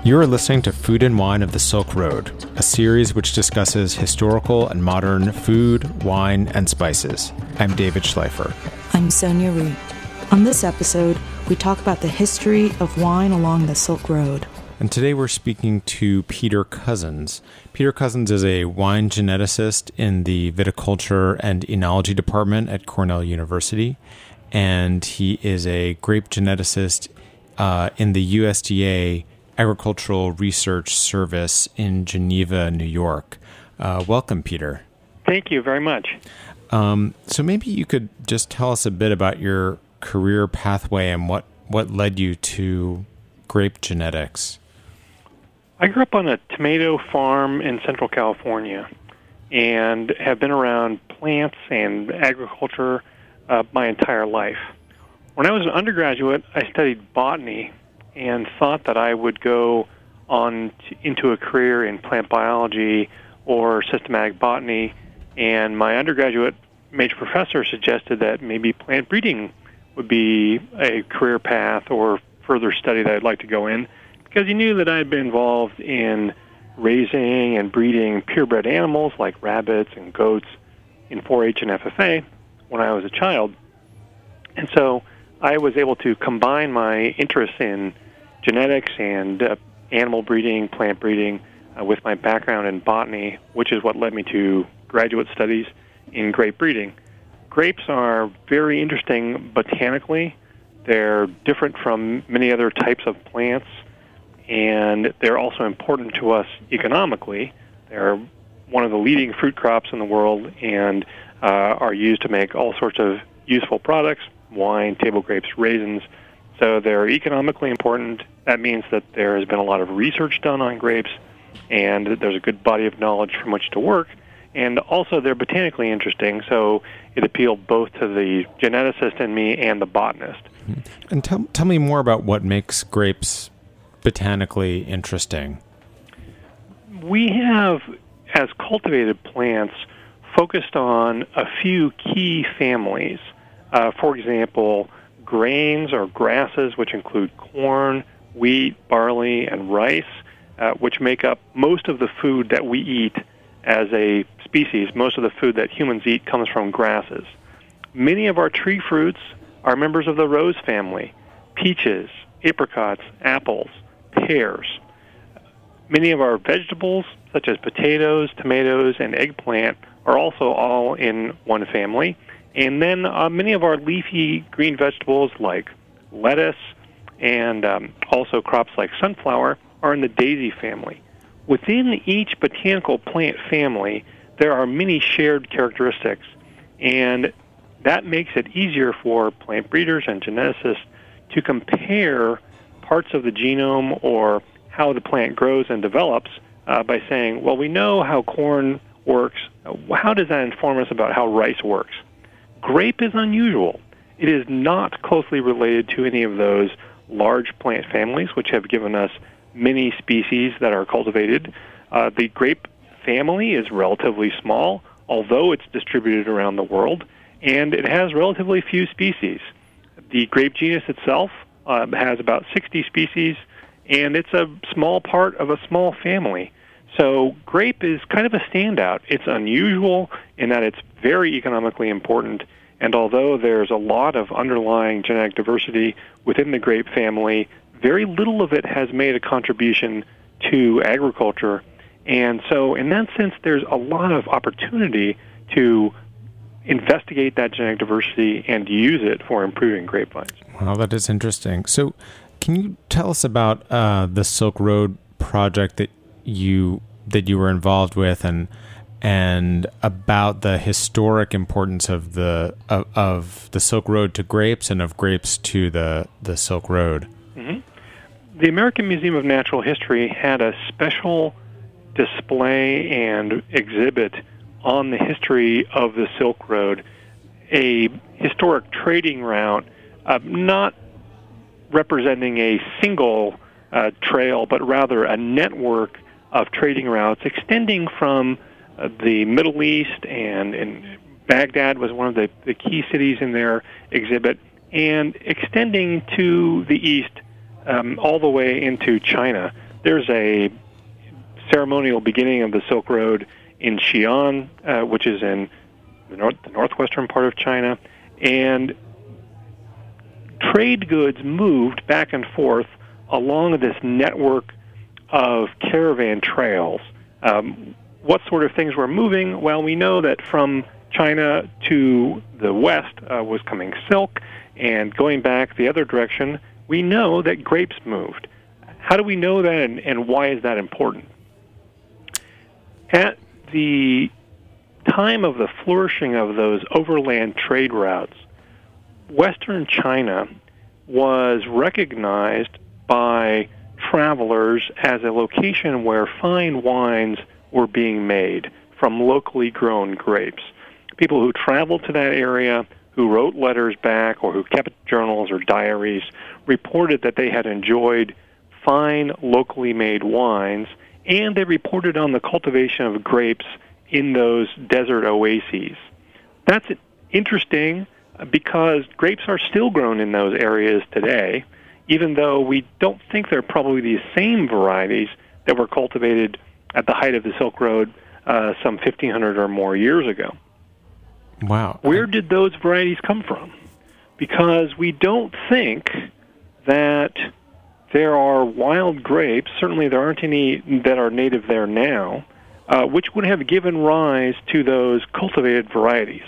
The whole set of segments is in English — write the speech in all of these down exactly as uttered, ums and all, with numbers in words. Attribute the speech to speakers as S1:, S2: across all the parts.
S1: You are listening to Food and Wine of the Silk Road, a series which discusses historical and modern food, wine, and spices. I'm David Schleifer.
S2: I'm Sonia Rui. On this episode, we talk about the history of wine along the Silk Road.
S1: And today we're speaking to Peter Cozzens. Peter Cozzens is a wine geneticist in the viticulture and enology department at Cornell University, and he is a grape geneticist uh, in the U S D A Agricultural Research Service in Geneva, New York. Uh, welcome, Peter.
S3: Thank you very much.
S1: Um, so maybe you could just tell us a bit about your career pathway and what, what led you to grape genetics.
S3: I grew up on a tomato farm in Central California and have been around plants and agriculture uh, my entire life. When I was an undergraduate, I studied botany and thought that I would go on to, into a career in plant biology or systematic botany, and my undergraduate major professor suggested that maybe plant breeding would be a career path or further study that I'd like to go in, because he knew that I had been involved in raising and breeding purebred animals like rabbits and goats in four H and F F A when I was a child. And so I was able to combine my interests in genetics and uh, animal breeding, plant breeding, uh, with my background in botany, which is what led me to graduate studies in grape breeding. Grapes are very interesting botanically. They're different from many other types of plants, and they're also important to us economically. They're one of the leading fruit crops in the world and uh, are used to make all sorts of useful products, wine, table grapes, raisins. So they're economically important. That means that there has been a lot of research done on grapes, and that there's a good body of knowledge from which to work. And also they're botanically interesting, so it appealed both to the geneticist in me and the botanist.
S1: And tell, tell me more about what makes grapes botanically interesting.
S3: We have, as cultivated plants, focused on a few key families. Uh, for example, grains or grasses, which include corn, wheat, barley, and rice, uh, which make up most of the food that we eat as a species. Most of the food that humans eat comes from grasses. Many of our tree fruits are members of the rose family: peaches, apricots, apples, pears. Many of our vegetables, such as potatoes, tomatoes, and eggplant, are also all in one family. And then uh, many of our leafy green vegetables like lettuce and um, also crops like sunflower are in the daisy family. Within each botanical plant family, there are many shared characteristics, and that makes it easier for plant breeders and geneticists to compare parts of the genome or how the plant grows and develops uh, by saying, well, we know how corn works. How does that inform us about how rice works? Grape is unusual. It is not closely related to any of those large plant families, which have given us many species that are cultivated. Uh, the grape family is relatively small, although it's distributed around the world, and it has relatively few species. The grape genus itself uh, has about sixty species, and it's a small part of a small family. So grape is kind of a standout. It's unusual in that it's very economically important, and although there's a lot of underlying genetic diversity within the grape family, very little of it has made a contribution to agriculture. And so in that sense, there's a lot of opportunity to investigate that genetic diversity and use it for improving grapevines.
S1: Wow, that is interesting. So can you tell us about uh, the Silk Road project that you that you were involved with, and and about the historic importance of the of, of the Silk Road to grapes and of grapes to the, the Silk Road?
S3: Mm-hmm. The American Museum of Natural History had a special display and exhibit on the history of the Silk Road, a historic trading route, uh, not representing a single uh, trail, but rather a network of trading routes extending from uh, the Middle East, and, and Baghdad was one of the, the key cities in their exhibit, and extending to the east um, all the way into China. there's a ceremonial beginning of the Silk Road in Xi'an, uh, which is in the, north, the northwestern part of China, and trade goods moved back and forth along this network of caravan trails. Um, what sort of things were moving? Well, we know that from China to the west uh, was coming silk, and going back the other direction, we know that grapes moved. How do we know that, and, and why is that important? At the time of the flourishing of those overland trade routes, Western China was recognized by travelers as a location where fine wines were being made from locally grown grapes. People who traveled to that area, who wrote letters back or who kept journals or diaries, reported that they had enjoyed fine locally made wines, and they reported on the cultivation of grapes in those desert oases. That's interesting because grapes are still grown in those areas today, even though we don't think they're probably the same varieties that were cultivated at the height of the Silk Road uh, some fifteen hundred or more years ago.
S1: Wow.
S3: Where did those varieties come from? Because we don't think that there are wild grapes, certainly there aren't any that are native there now, uh, which would have given rise to those cultivated varieties.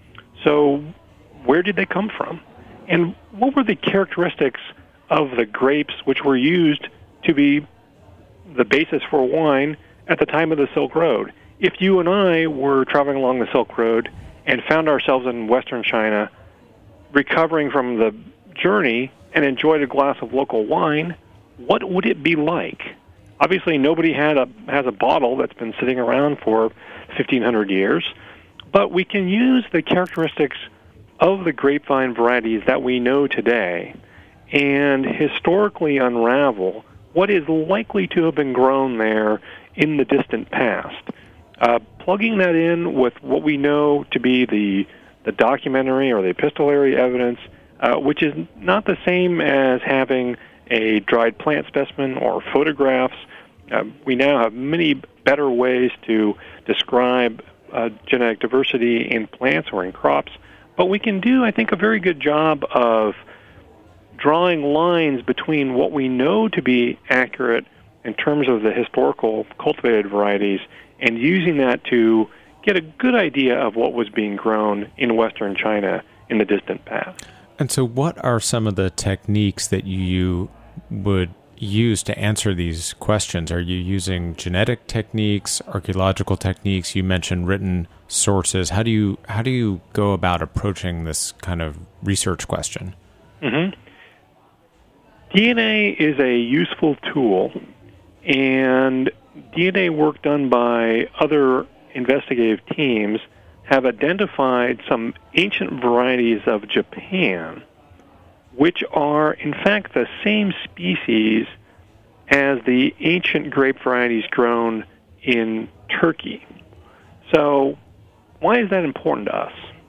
S3: So where did they come from? And what were the characteristics of the grapes which were used to be the basis for wine at the time of the Silk Road? If you and I were traveling along the Silk Road and found ourselves in Western China, recovering from the journey and enjoyed a glass of local wine, what would it be like? Obviously, nobody had a has a bottle that's been sitting around for fifteen hundred years, but we can use the characteristics of the grapevine varieties that we know today and historically unravel what is likely to have been grown there in the distant past. Uh, plugging that in with what we know to be the the documentary or the epistolary evidence, uh, which is not the same as having a dried plant specimen or photographs. Uh, we now have many better ways to describe uh, genetic diversity in plants or in crops, but we can do, I think, a very good job of drawing lines between what we know to be accurate in terms of the historical cultivated varieties and using that to get a good idea of what was being grown in Western China in the distant past.
S1: And so what are some of the techniques that you would use to answer these questions? Are you using genetic techniques, archaeological techniques? You mentioned written sources. How do you how do you go about approaching this kind of research question?
S3: Mm-hmm. D N A is a useful tool, and D N A work done by other investigative teams have identified some ancient varieties of Japan, which are, in fact, the same species as the ancient grape varieties grown in Turkey. So why is that important to us?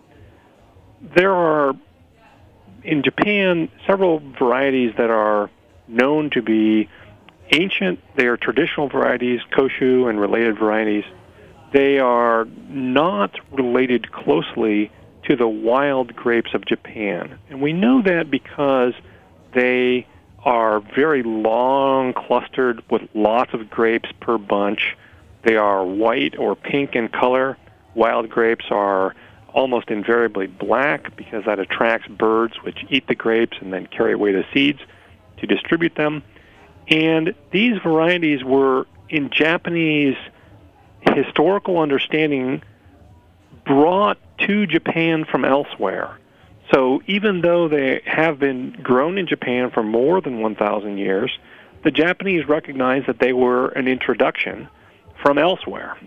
S3: There are, in Japan, several varieties that are known to be ancient. They are traditional varieties, Koshu and related varieties. They are not related closely to the wild grapes of Japan. And we know that because they are very long, clustered with lots of grapes per bunch. They are white or pink in color. Wild grapes are almost invariably black because that attracts birds which eat the grapes and then carry away the seeds to distribute them. And these varieties were, in Japanese historical understanding, brought to Japan from elsewhere. So even though they have been grown in Japan for more than one thousand years, the Japanese recognized that they were an introduction from elsewhere.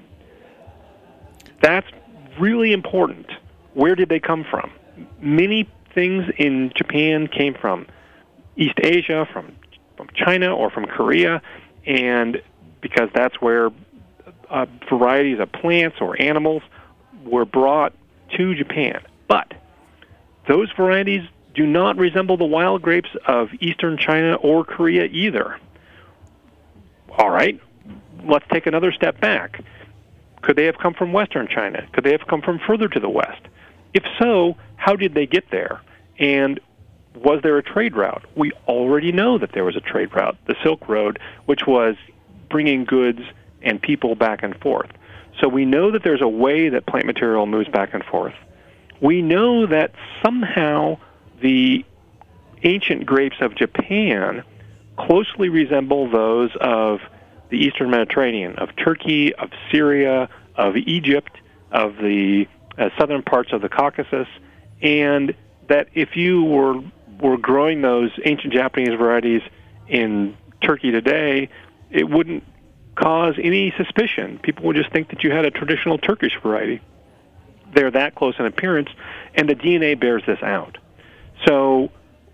S3: That's really important. Where did they come from? Many things in Japan came from East Asia, from, from China or from Korea, and because that's where uh, varieties of plants or animals were brought to Japan. But those varieties do not resemble the wild grapes of eastern China or Korea either. All right, let's take another step back. Could they have come from Western China? Could they have come from further to the west? If so, how did they get there? And was there a trade route? We already know that there was a trade route, the Silk Road, which was bringing goods and people back and forth. So we know that there's a way that plant material moves back and forth. We know that somehow the ancient grapes of Japan closely resemble those of the Eastern Mediterranean, of Turkey, of Syria, of Egypt, of the uh, southern parts of the Caucasus, and that if you were were growing those ancient Japanese varieties in Turkey today, it wouldn't cause any suspicion. People would just think that you had a traditional Turkish variety. They're that close in appearance, and the D N A bears this out. So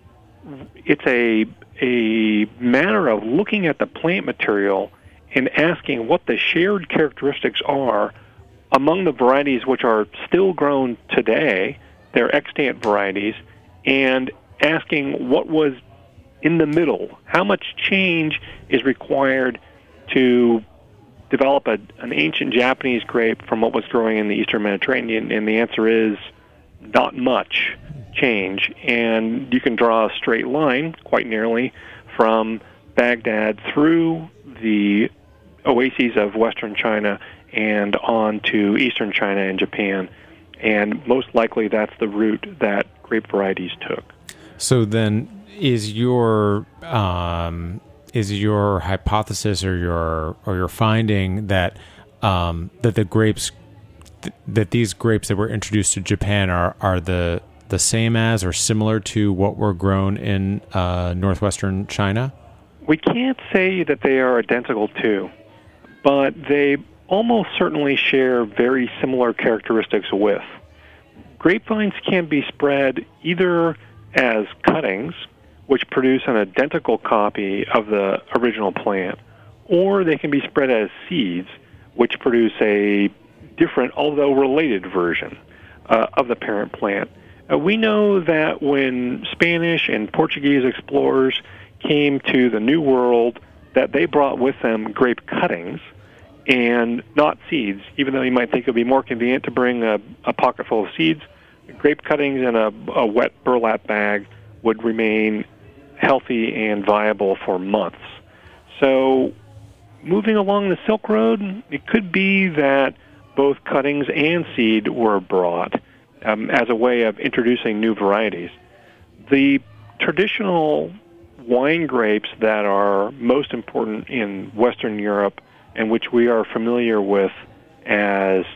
S3: it's a a matter of looking at the plant material and asking what the shared characteristics are among the varieties which are still grown today, they're extant varieties, and asking what was in the middle. How much change is required to develop a, an ancient Japanese grape from what was growing in the Eastern Mediterranean? And the answer is not much change. And you can draw a straight line, quite nearly, from Baghdad through the oases of Western China and on to Eastern China and Japan. And most likely that's the route that grape varieties took.
S1: So then is your um, is your hypothesis or your or your finding that um, that the grapes th- that these grapes that were introduced to Japan are, are the the same as or similar to what were grown in uh, northwestern China?
S3: We can't say that they are identical to, but they almost certainly share very similar characteristics with. Grapevines can be spread either as cuttings, which produce an identical copy of the original plant, or they can be spread as seeds, which produce a different, although related version uh, of the parent plant. Uh, we know that when Spanish and Portuguese explorers came to the New World, that they brought with them grape cuttings and not seeds, even though you might think it would be more convenient to bring a, a pocket full of seeds. Grape cuttings in a, a wet burlap bag would remain healthy and viable for months. So moving along the Silk Road, it could be that both cuttings and seed were brought um, as a way of introducing new varieties. The traditional wine grapes that are most important in Western Europe and which we are familiar with as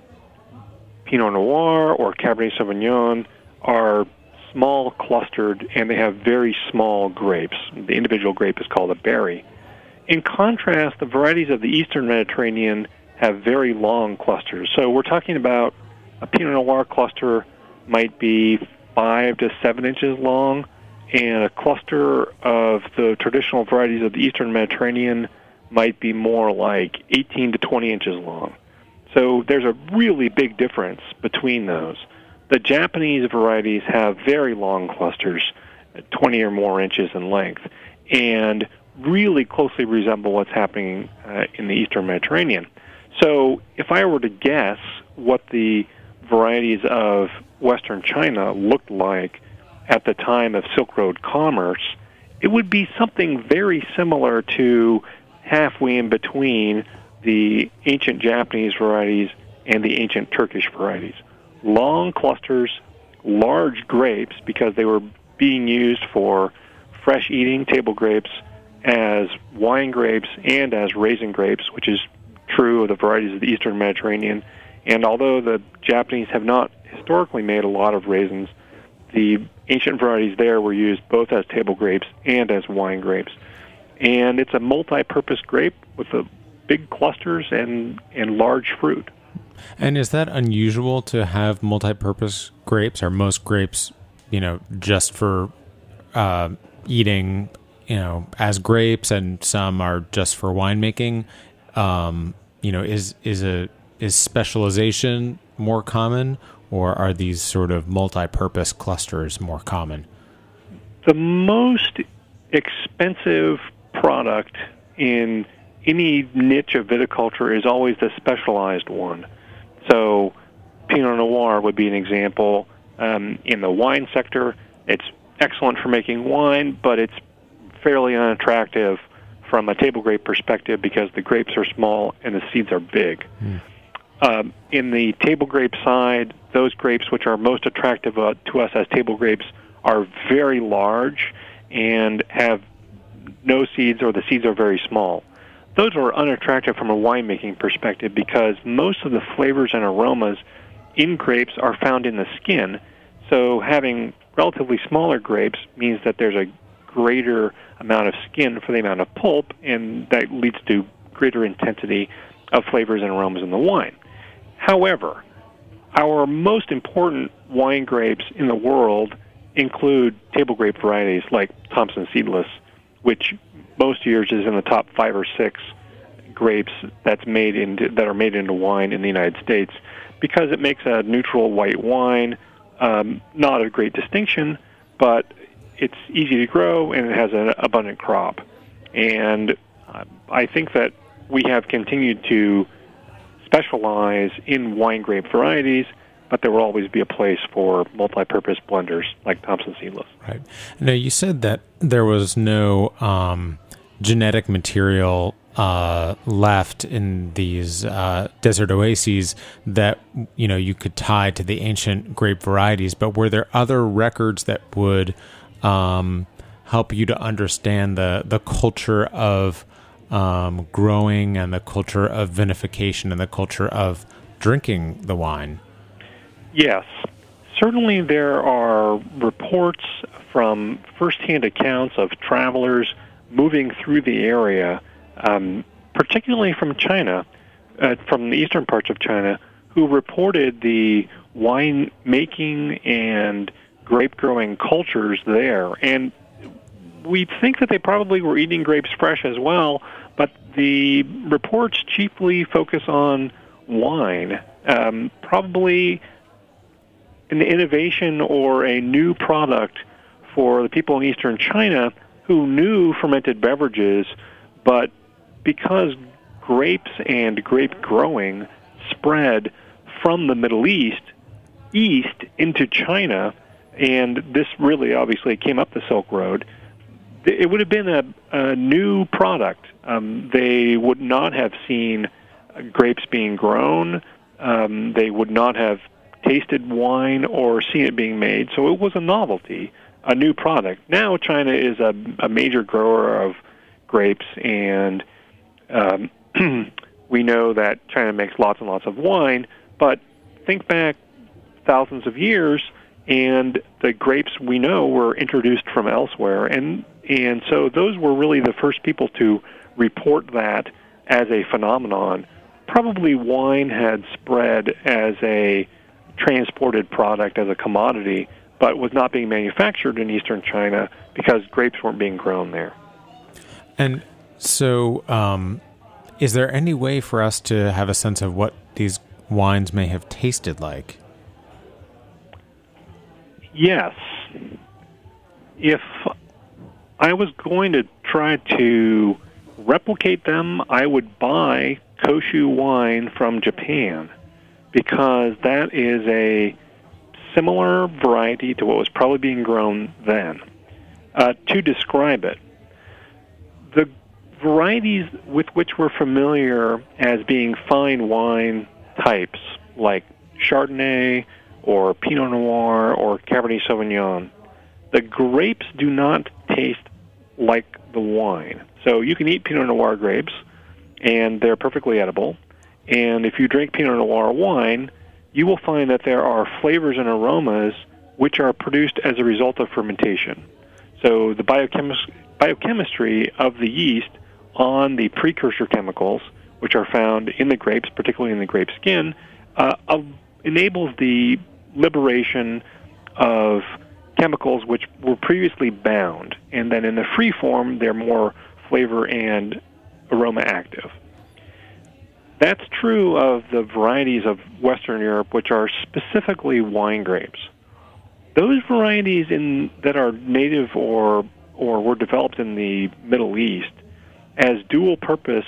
S3: Pinot Noir or Cabernet Sauvignon are small, clustered, and they have very small grapes. The individual grape is called a berry. In contrast, the varieties of the Eastern Mediterranean have very long clusters. So we're talking about a Pinot Noir cluster might be five to seven inches long, and a cluster of the traditional varieties of the Eastern Mediterranean might be more like eighteen to twenty inches long. So there's a really big difference between those. The Japanese varieties have very long clusters, twenty or more inches in length, and really closely resemble what's happening uh, in the Eastern Mediterranean. So if I were to guess what the varieties of Western China looked like at the time of Silk Road commerce, it would be something very similar to halfway in between the ancient Japanese varieties and the ancient Turkish varieties. Long clusters, large grapes, because they were being used for fresh eating, table grapes, as wine grapes and as raisin grapes, which is true of the varieties of the Eastern Mediterranean. And although the Japanese have not historically made a lot of raisins, the ancient varieties there were used both as table grapes and as wine grapes. And it's a multi-purpose grape with a big clusters and, and large fruit.
S1: And is that unusual to have multi-purpose grapes? Are most grapes, you know, just for uh, eating, you know, as grapes, and some are just for winemaking? Um, you know, is is a is specialization more common, or are these sort of multi-purpose clusters more common?
S3: The most expensive product in any niche of viticulture is always the specialized one. So Pinot Noir would be an example. Um, in the wine sector, it's excellent for making wine, but it's fairly unattractive from a table grape perspective because the grapes are small and the seeds are big. Mm. Um, in the table grape side, those grapes which are most attractive uh, to us as table grapes are very large and have no seeds, or the seeds are very small. Those are unattractive from a winemaking perspective because most of the flavors and aromas in grapes are found in the skin. So having relatively smaller grapes means that there's a greater amount of skin for the amount of pulp, and that leads to greater intensity of flavors and aromas in the wine. However, our most important wine grapes in the world include table grape varieties like Thompson Seedless, which most years is in the top five or six grapes that's made into, that are made into wine in the United States, because it makes a neutral white wine, um, not a great distinction, but it's easy to grow and it has an abundant crop. And uh, I think that we have continued to specialize in wine grape varieties, but there will always be a place for multi-purpose blenders like Thompson Seedless.
S1: Right. Now, you said that there was no um, genetic material uh, left in these uh, desert oases that, you know, you could tie to the ancient grape varieties, but were there other records that would um, help you to understand the, the culture of um, growing and the culture of vinification and the culture of drinking the wine?
S3: Yes. Certainly there are reports from firsthand accounts of travelers moving through the area, um, particularly from China, uh, from the eastern parts of China, who reported the wine making and grape growing cultures there. And we think that they probably were eating grapes fresh as well, but the reports chiefly focus on wine, um, probably an innovation or a new product for the people in eastern China who knew fermented beverages, but because grapes and grape growing spread from the Middle East east into China, and this really obviously came up the Silk Road, it would have been a, a new product. Um, they would not have seen grapes being grown. Um, they would not have tasted wine or seen it being made, so it was a novelty, a new product. Now China is a, a major grower of grapes, and um, we know that China makes lots and lots of wine, but think back thousands of years, and the grapes we know were introduced from elsewhere, and and so those were really the first people to report that as a phenomenon. Probably wine had spread as a transported product, as a commodity, but was not being manufactured in eastern China because grapes weren't being grown there.
S1: And so um, is there any way for us to have a sense of what these wines may have tasted like?
S3: Yes. If I was going to try to replicate them, I would buy Koshu wine from Japan, because that is a similar variety to what was probably being grown then. Uh, to describe it, the varieties with which we're familiar as being fine wine types, like Chardonnay or Pinot Noir or Cabernet Sauvignon, the grapes do not taste like the wine. So you can eat Pinot Noir grapes, and they're perfectly edible. And if you drink Pinot Noir wine, you will find that there are flavors and aromas which are produced as a result of fermentation. So the biochemis- biochemistry of the yeast on the precursor chemicals, which are found in the grapes, particularly in the grape skin, uh, uh, enables the liberation of chemicals which were previously bound. And then in the free form, they're more flavor and aroma active. That's true of the varieties of Western Europe which are specifically wine grapes. Those varieties in that are native or or were developed in the Middle East as dual-purpose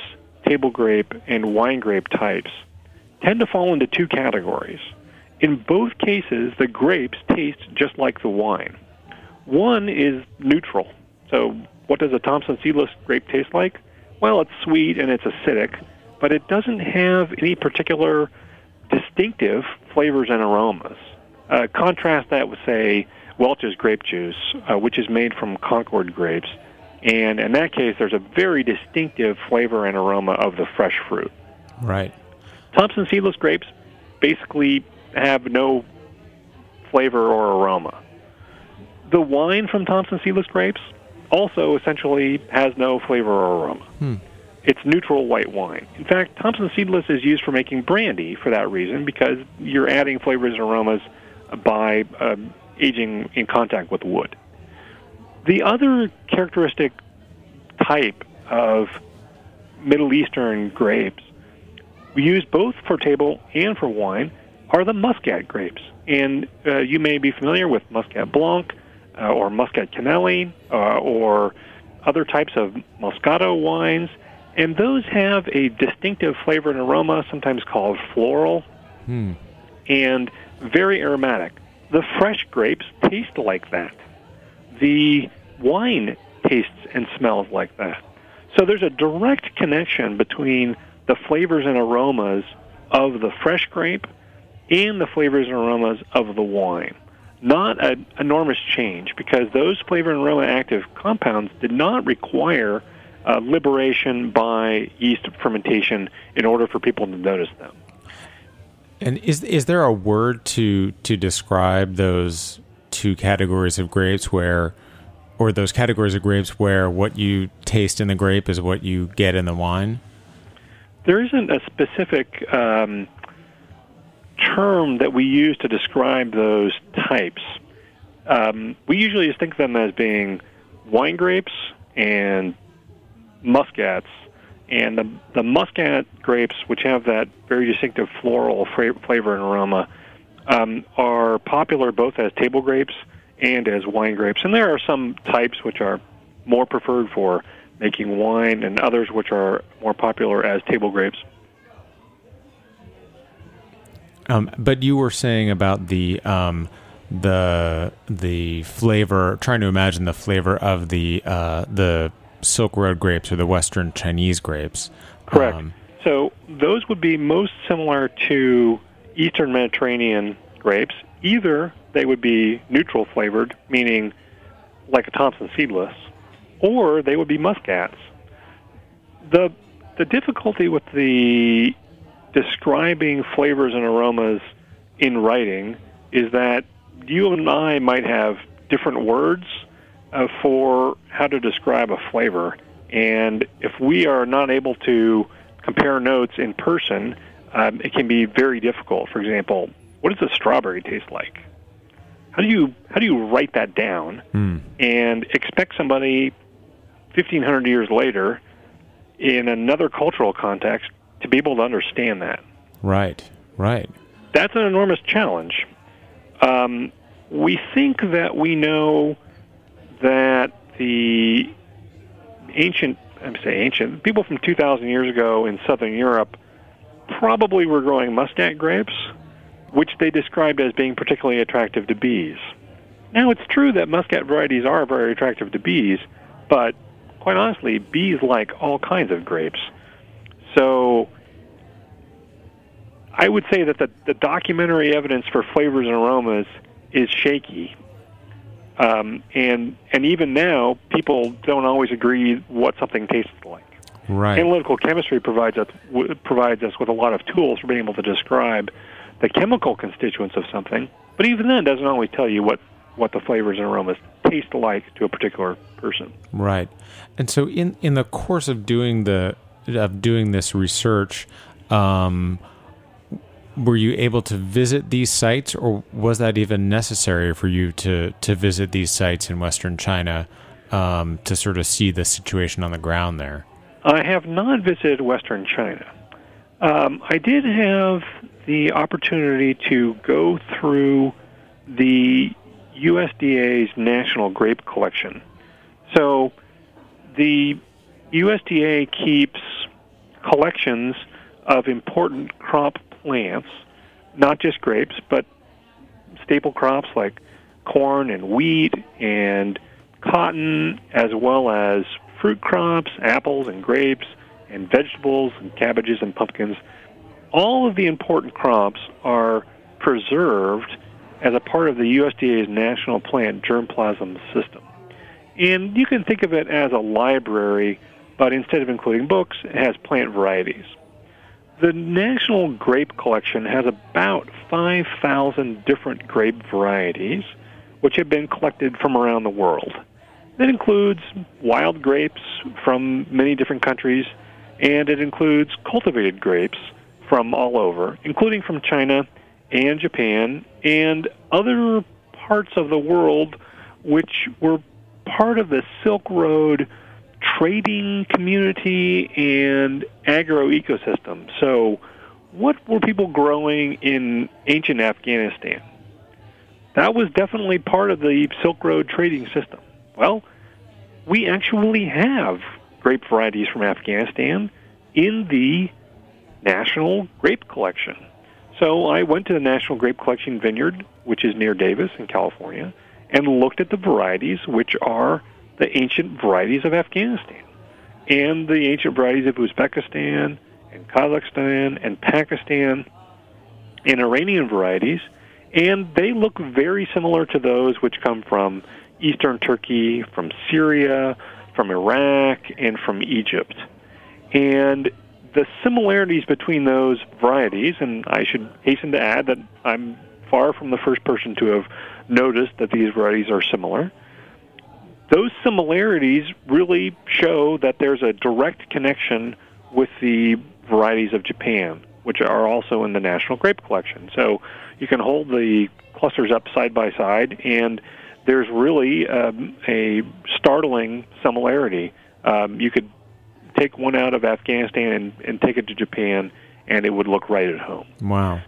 S3: table grape, and wine grape types tend to fall into two categories. In both cases, the grapes taste just like the wine. One is neutral. So what does a Thompson seedless grape taste like? Well, it's sweet and it's acidic, but it doesn't have any particular distinctive flavors and aromas. Uh, contrast that with, say, Welch's grape juice, uh, which is made from Concord grapes. And in that case, there's a very distinctive flavor and aroma of the fresh fruit.
S1: Right.
S3: Thompson seedless grapes basically have no flavor or aroma. The wine from Thompson seedless grapes also essentially has no flavor or aroma.
S1: Hmm.
S3: It's neutral white wine. In fact, Thompson seedless is used for making brandy for that reason, because you're adding flavors and aromas by uh, aging in contact with wood. The other characteristic type of Middle Eastern grapes we use both for table and for wine are the Muscat grapes. And uh, you may be familiar with Muscat Blanc uh, or Muscat Canelli uh, or other types of Moscato wines. And those have a distinctive flavor and aroma, sometimes called floral,
S1: Hmm.
S3: and very aromatic. The fresh grapes taste like that. The wine tastes and smells like that. So there's a direct connection between the flavors and aromas of the fresh grape and the flavors and aromas of the wine. Not an enormous change, because those flavor and aroma active compounds did not require uh, liberation by yeast fermentation in order for people to notice them.
S1: And is is there a word to to describe those two categories of grapes where, or those categories of grapes where what you taste in the grape is what you get in the wine?
S3: There isn't a specific um, term that we use to describe those types. Um, we usually just think of them as being wine grapes and muscats. And the, the muscat grapes, which have that very distinctive floral fra- flavor and aroma, um, are popular both as table grapes and as wine grapes. And there are some types which are more preferred for making wine, and others which are more popular as table grapes.
S1: Um, but you were saying about the um, the the flavor, trying to imagine the flavor of the uh, the Silk Road grapes or the Western Chinese grapes.
S3: Correct.
S1: Um,
S3: so those would be most similar to Eastern Mediterranean grapes. Either they would be neutral flavored, meaning like a Thompson seedless, or they would be muscats. The the difficulty with the describing flavors and aromas in writing is that you and I might have different words uh, for how to describe a flavor. And if we are not able to compare notes in person, um, it can be very difficult. For example, what does a strawberry taste like? How do you how do you write that down
S1: mm.
S3: and expect somebody fifteen hundred years later in another cultural context to be able to understand that?
S1: Right, right.
S3: That's an enormous challenge. Um, we think that we know that the ancient, I'm say ancient, people from two thousand years ago in southern Europe probably were growing muscat grapes, which they described as being particularly attractive to bees. Now, it's true that muscat varieties are very attractive to bees, but quite honestly, bees like all kinds of grapes. So I would say that the, the documentary evidence for flavors and aromas is shaky. Um, and and even now, people don't always agree what something tastes like.
S1: Right.
S3: Analytical chemistry provides us, w- provides us with a lot of tools for being able to describe the chemical constituents of something, but even then doesn't always tell you what, what the flavors and aromas taste like to a particular person.
S1: Right. And so in, in the course of doing the of doing this research, um, were you able to visit these sites, or was that even necessary for you to, to visit these sites in Western China um, to sort of see the situation on the ground there?
S3: I have not visited Western China. Um, I did have the opportunity to go through the U S D A's National Grape Collection. So the U S D A keeps collections of important crop plants, not just grapes, but staple crops like corn and wheat and cotton, as well as fruit crops, apples and grapes, and vegetables and cabbages and pumpkins. All of the important crops are preserved as a part of the U S D A's National Plant Germplasm System. And you can think of it as a library, but instead of including books, it has plant varieties. The National Grape Collection has about five thousand different grape varieties, which have been collected from around the world. That includes wild grapes from many different countries, and it includes cultivated grapes from all over, including from China and Japan and other parts of the world which were part of the Silk Road trading community and agro-ecosystem. So what were people growing in ancient Afghanistan? That was definitely part of the Silk Road trading system. Well, we actually have grape varieties from Afghanistan in the National Grape Collection. So I went to the National Grape Collection Vineyard, which is near Davis in California, and looked at the varieties, which are the ancient varieties of Afghanistan, and the ancient varieties of Uzbekistan, and Kazakhstan, and Pakistan, and Iranian varieties, and they look very similar to those which come from eastern Turkey, from Syria, from Iraq, and from Egypt. And the similarities between those varieties, and I should hasten to add that I'm far from the first person to have noticed that these varieties are similar, those similarities really show that there's a direct connection with the varieties of Japan, which are also in the National Grape Collection. So you can hold the clusters up side by side, and there's really um, a startling similarity. Um, you could take one out of Afghanistan and, and take it to Japan, and it would look right at home.
S1: Wow.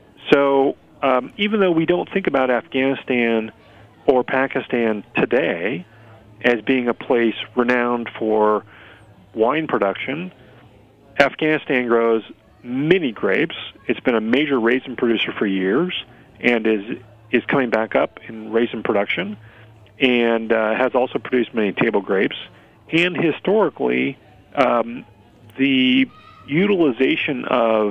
S3: So um, even though we don't think about Afghanistan or Pakistan today as being a place renowned for wine production, Afghanistan grows many grapes. It's been a major raisin producer for years and is is coming back up in raisin production, and uh, has also produced many table grapes. And historically, um, the utilization of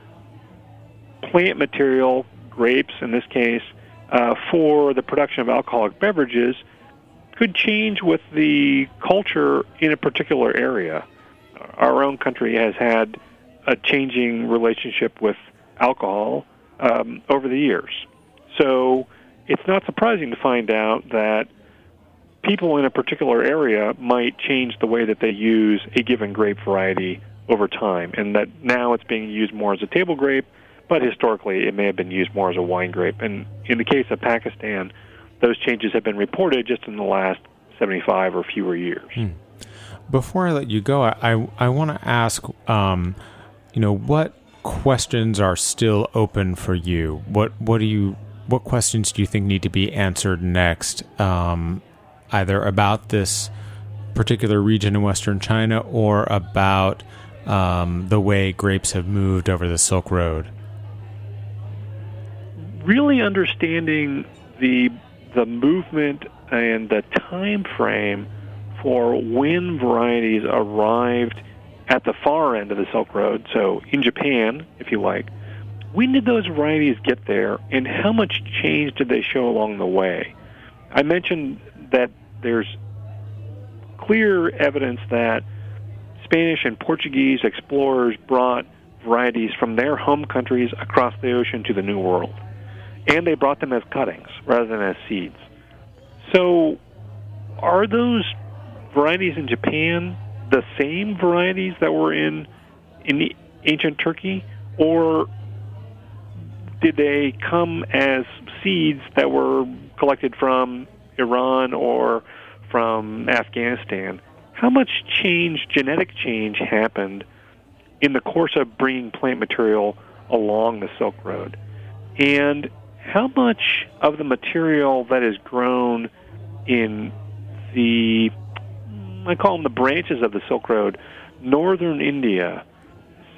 S3: plant material, grapes in this case, uh, for the production of alcoholic beverages could change with the culture in a particular area. Our own country has had a changing relationship with alcohol um, over the years. So it's not surprising to find out that people in a particular area might change the way that they use a given grape variety over time, and that now it's being used more as a table grape, but historically it may have been used more as a wine grape. And in the case of Pakistan, those changes have been reported just in the last seventy-five or fewer years.
S1: Hmm. Before I let you go, I, I, I want to ask, um, you know, what questions are still open for you? What what do you what questions do you think need to be answered next, um, either about this particular region in Western China or about um, the way grapes have moved over the Silk Road?
S3: Really understanding the the movement and the time frame for when varieties arrived at the far end of the Silk Road, so in Japan, if you like. When did those varieties get there, and how much change did they show along the way? I mentioned that there's clear evidence that Spanish and Portuguese explorers brought varieties from their home countries across the ocean to the New World, and they brought them as cuttings rather than as seeds. So are those varieties in Japan the same varieties that were in in the ancient Turkey, or did they come as seeds that were collected from Iran or from Afghanistan? How much change, genetic change, happened in the course of bringing plant material along the Silk Road? And how much of the material that is grown in the, I call them the branches of the Silk Road, northern India,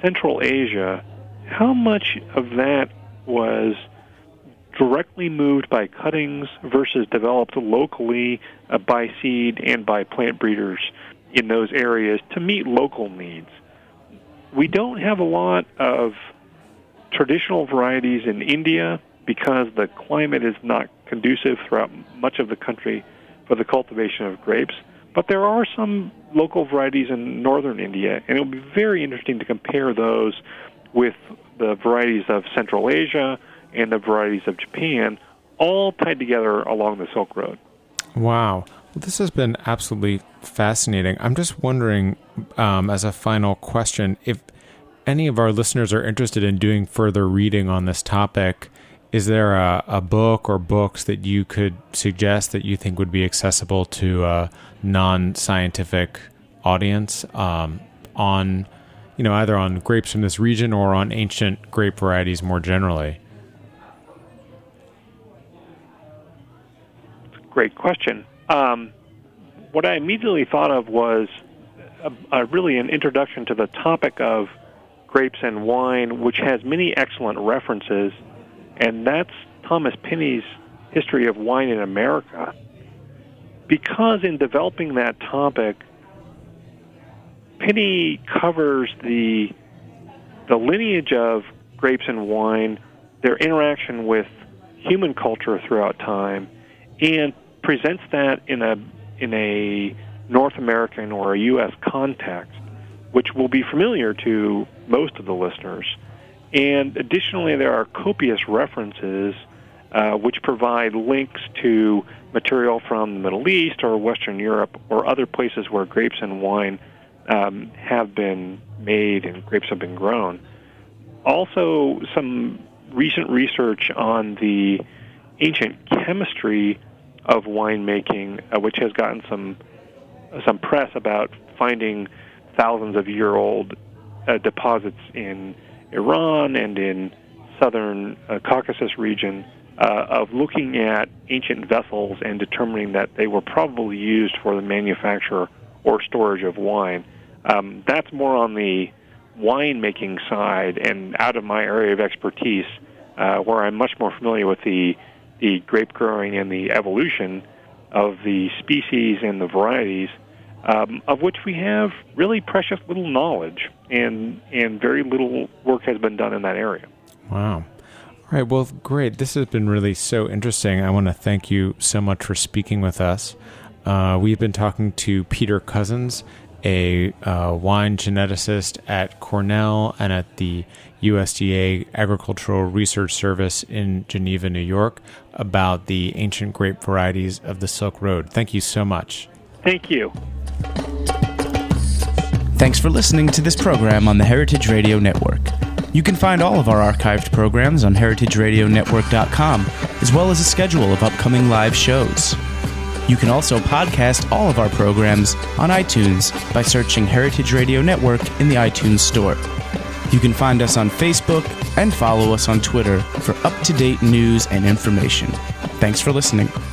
S3: Central Asia, how much of that was directly moved by cuttings versus developed locally uh, by seed and by plant breeders in those areas to meet local needs? We don't have a lot of traditional varieties in India because the climate is not conducive throughout much of the country for the cultivation of grapes. But there are some local varieties in northern India, and it will be very interesting to compare those with the varieties of Central Asia and the varieties of Japan, all tied together along the Silk Road.
S1: Wow. Well, this has been absolutely fascinating. I'm just wondering, um, as a final question, if any of our listeners are interested in doing further reading on this topic, is there a, a book or books that you could suggest that you think would be accessible to a non-scientific audience um, on, you know, either on grapes from this region or on ancient grape varieties more generally?
S3: Great question. Um, what I immediately thought of was a, a really an introduction to the topic of grapes and wine, which has many excellent references, and that's Thomas Pinney's History of Wine in America. Because in developing that topic, Pinney covers the the lineage of grapes and wine, their interaction with human culture throughout time, and presents that in a in a North American or a U S context, which will be familiar to most of the listeners. And additionally, there are copious references uh, which provide links to material from the Middle East or Western Europe or other places where grapes and wine um, have been made and grapes have been grown. Also, some recent research on the ancient chemistry of winemaking, uh, which has gotten some some press about finding thousands of year old uh, deposits in Iran and in southern uh, Caucasus region uh, of looking at ancient vessels and determining that they were probably used for the manufacture or storage of wine. Um, that's more on the winemaking side and out of my area of expertise, uh, where I'm much more familiar with the the grape growing and the evolution of the species and the varieties, um, of which we have really precious little knowledge, and and very little work has been done in that area.
S1: Wow. All right, well, great. This has been really so interesting. I want to thank you so much for speaking with us. Uh, we've been talking to Peter Cozzens, a uh, wine geneticist at Cornell and at the U S D A Agricultural Research Service in Geneva, New York, about the ancient grape varieties of the Silk Road. Thank you so much.
S3: Thank you.
S4: Thanks for listening to this program on the Heritage Radio Network. You can find all of our archived programs on heritage radio network dot com, as well as a schedule of upcoming live shows. You can also podcast all of our programs on iTunes by searching Heritage Radio Network in the iTunes Store. You can find us on Facebook and follow us on Twitter for up-to-date news and information. Thanks for listening.